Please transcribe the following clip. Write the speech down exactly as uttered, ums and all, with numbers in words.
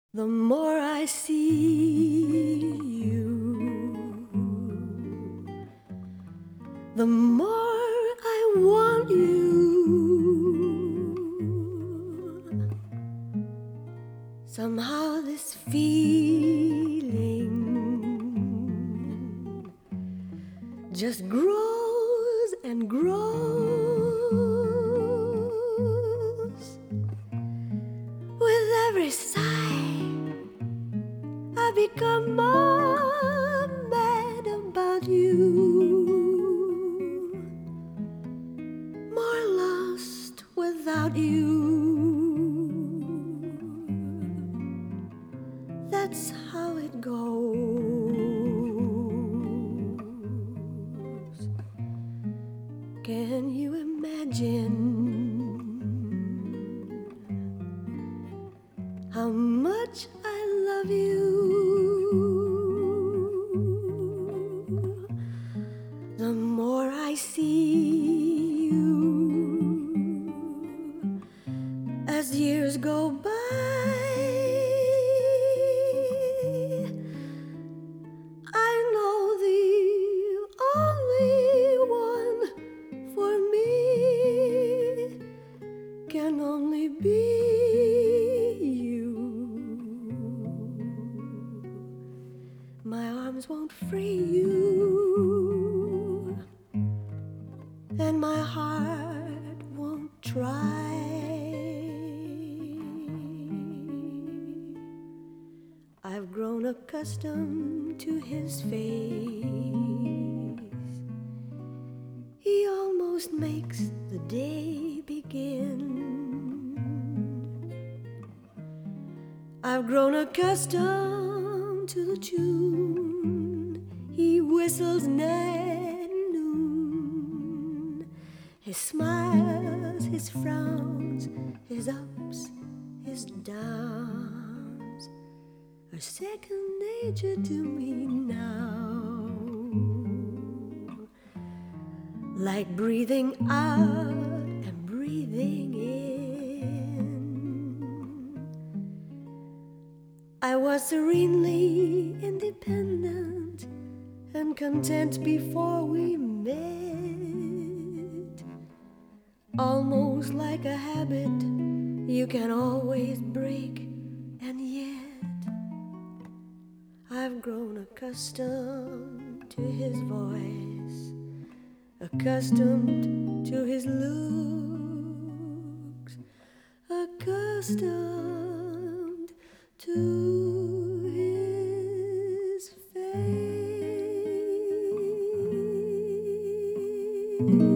The more I see you, the more I want you. Somehow this feeling just grows and grows. With every sigh I become more mad about you, more lost without you. That's how it goes. Can you imagine how much I love you? The more I see you, as years go by, I know the only one for me can only be you. My arms won't free you, and my heart won't try. I've grown accustomed to his face. He almost makes the day begin. I've grown accustomed to the tune he whistles night and noon. His smiles, his frowns, his ups, his downs are second nature to me now. Like breathing out and breathing in. I was serenely independent and content before we met. Almost like a habit you can always break, and yet I've grown accustomed to his voice, accustomed to his looks, accustomed to his face.